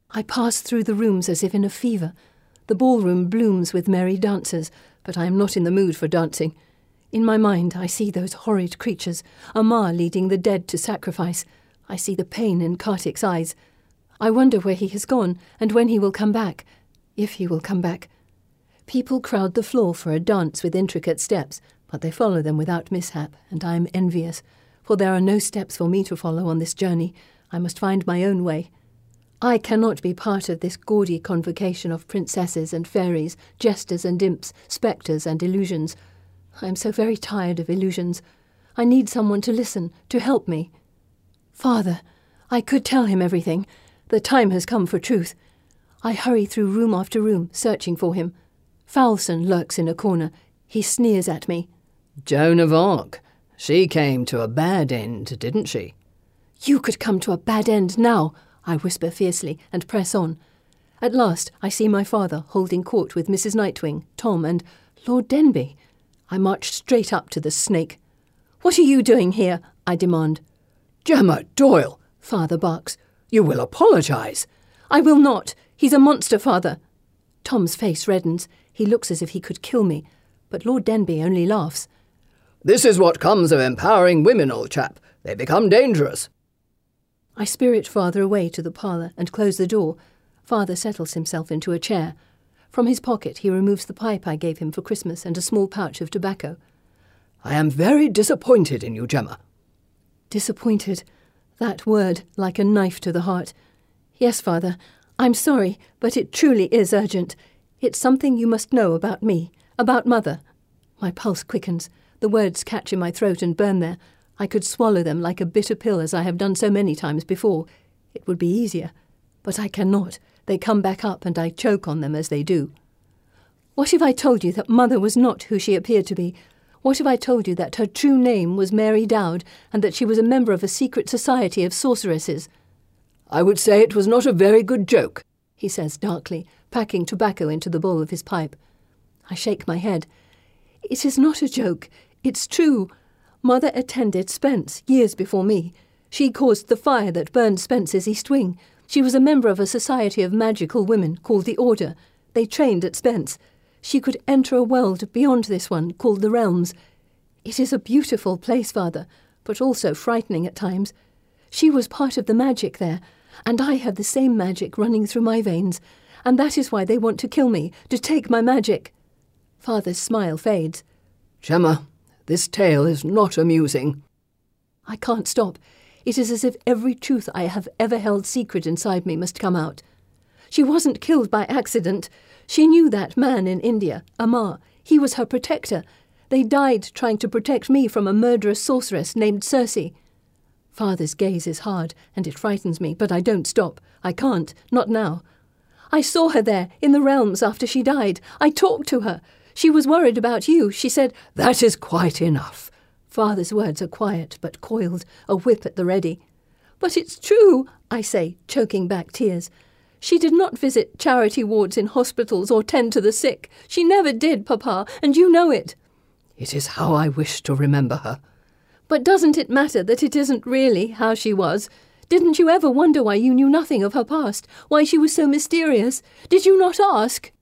I pass through the rooms as if in a fever. The ballroom blooms with merry dancers, but I am not in the mood for dancing. In my mind I see those horrid creatures, Amar leading the dead to sacrifice. I see the pain in Kartik's eyes. I wonder where he has gone and when he will come back, if he will come back. People crowd the floor for a dance with intricate steps, but they follow them without mishap, and I am envious, for there are no steps for me to follow on this journey. I must find my own way. I cannot be part of this gaudy convocation of princesses and fairies, jesters and imps, spectres and illusions. I am so very tired of illusions. I need someone to listen, to help me. Father, I could tell him everything. The time has come for truth. I hurry through room after room, searching for him. Foulson lurks in a corner. He sneers at me. Joan of Arc. She came to a bad end, didn't she? You could come to a bad end now, I whisper fiercely and press on. At last I see my father holding court with Mrs. Nightwing, Tom and Lord Denby. I march straight up to the snake. What are you doing here? I demand. Gemma Doyle, Father barks. You will apologise. I will not. He's a monster, Father. Tom's face reddens. He looks as if he could kill me, but Lord Denby only laughs. This is what comes of empowering women, old chap. They become dangerous. I spirit Father away to the parlour and close the door. Father settles himself into a chair. From his pocket he removes the pipe I gave him for Christmas and a small pouch of tobacco. I am very disappointed in you, Gemma. Disappointed. That word like a knife to the heart. Yes, Father, I'm sorry, but it truly is urgent. It's something you must know about me, about Mother. My pulse quickens. The words catch in my throat and burn there. I could swallow them like a bitter pill as I have done so many times before. It would be easier. But I cannot. They come back up and I choke on them as they do. What if I told you that Mother was not who she appeared to be? What if I told you that her true name was Mary Dowd and that she was a member of a secret society of sorceresses? I would say it was not a very good joke, he says darkly, packing tobacco into the bowl of his pipe. I shake my head. It is not a joke. It's true. Mother attended Spence years before me. She caused the fire that burned Spence's East Wing. She was a member of a society of magical women called the Order. They trained at Spence. She could enter a world beyond this one called the Realms. It is a beautiful place, Father, but also frightening at times. She was part of the magic there, and I have the same magic running through my veins, and that is why they want to kill me, to take my magic. Father's smile fades. Gemma, this tale is not amusing. I can't stop. It is as if every truth I have ever held secret inside me must come out. She wasn't killed by accident. She knew that man in India, Amar. He was her protector. They died trying to protect me from a murderous sorceress named Circe. Father's gaze is hard, and it frightens me, but I don't stop. I can't, not now. I saw her there, in the realms, after she died. I talked to her. She was worried about you. She said, "That is quite enough." Father's words are quiet, but coiled, a whip at the ready. But it's true, I say, choking back tears. She did not visit charity wards in hospitals or tend to the sick. She never did, Papa, and you know it. It is how I wish to remember her. But doesn't it matter that it isn't really how she was? Didn't you ever wonder why you knew nothing of her past, why she was so mysterious? Did you not ask?